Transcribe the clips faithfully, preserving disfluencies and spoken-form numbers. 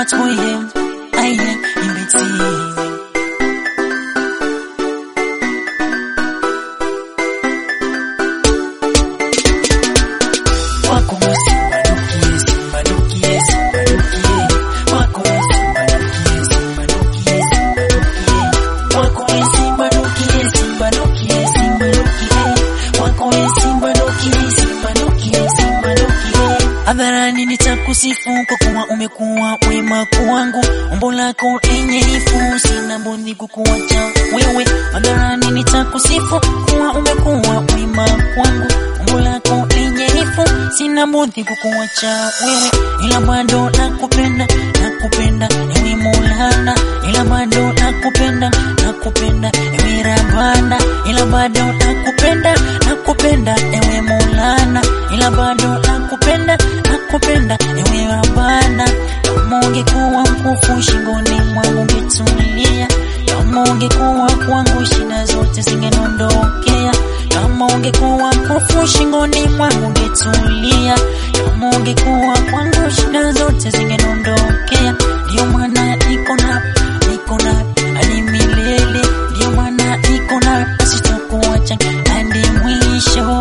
much for him I am in between. Wako Simba nukie, Simba nukie, Simba nukie. Wako Simba nukie, Simba nukie, Simba nukie. Wako Simba nukie, Simba nukie, Simba nukie. Wako Simba nukie, Simba nukie, Simba nukie. Hadharani nitakusifu kwa kuwa umekuwa wema kwangu, umbo lako lenye ifu, sina budi kukuacha wewe. Hadharani nitakusifu kuwa umekuwa wema kwangu, umbo lako lenye ifu, sina budi kukuacha wewe. Ila bado nakupenda, nakupenda ewe Maulana, ila bado nakupenda, nakupenda ewe Rabbana, ila bado nakupenda, nakupenda ewe Maulana, ila bado nakupenda, nakupenda ewe Rabbana. Kama ungekuwa mkufu shingoni mwangu ungetulia, kama ungekuwa kwangu shida zote zingenondokea, kama ungekuwa mkufu shingoni mwangu ungetulia, kama ungekuwa kwangu shida zote zingenondokea. Ndio maana niko na niko na hadi milele, ndio maana niko na sitakuacha hadi mwisho.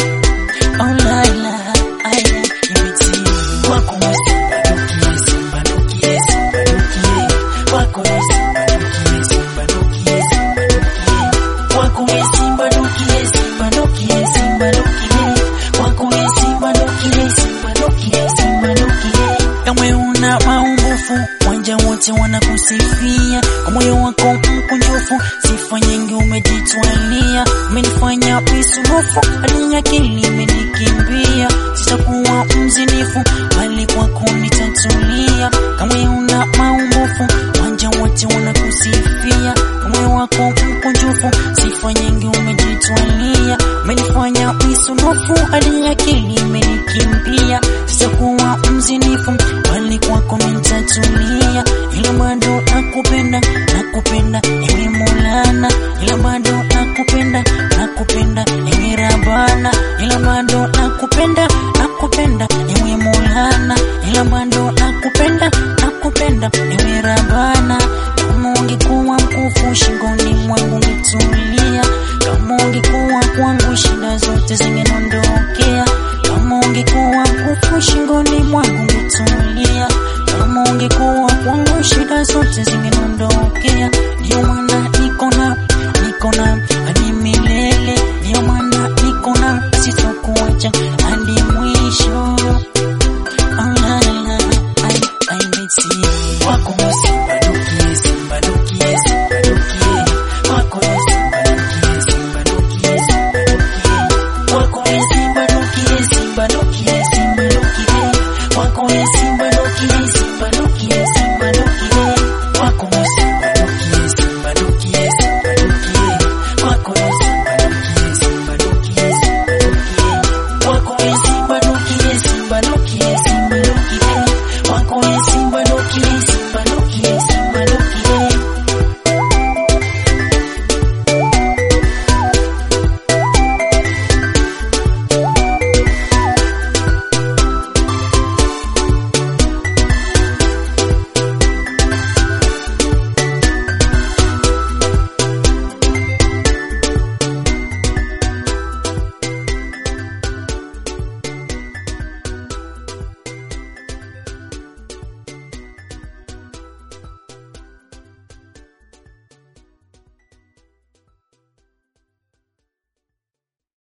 Oh la la I am in wako Simba nukie, Simba nukie, Simba nukie. Wako Simba nukie, Simba nukie, Simba nukie. Wako Simba nukie, Simba nukie, Simba nukie. Wako Simba nukie, Simba nukie, Simba nukie. Kama una maumbufu wanja wote wanakusifia, kwa moyo wako mkunjufu sifa nyingi umejitwalia, umenifanya misurufu hadi akili imenikimbia. Sitakuwa mzinifu bali kwako nitatulia, kama una maumbufu wanja wote wanakusifia, kwa moyo wako mkunjufu sifa nyingi umejitwalia, umenifanya misurufu hadi akili imenikimbia. Sitakuwa mzinifu bali kwako nitatulia, ila bado nakupenda, nakupenda ewe Maulana, ila bado nakupenda, nakupenda ewe Rabbana, ila bado nakupenda, nakupenda ewe Maulana, ila bado nakupenda, nakupenda ewe Rabbana. Kama ungekuwa mkufu shingoni mwangu ungetulia, kama ungekuwa kwangu shida zote zingenondokea, kama ungekuwa mkufu shingoni mwangu ungetulia, kama ungekuwa kwangu shida zote zinge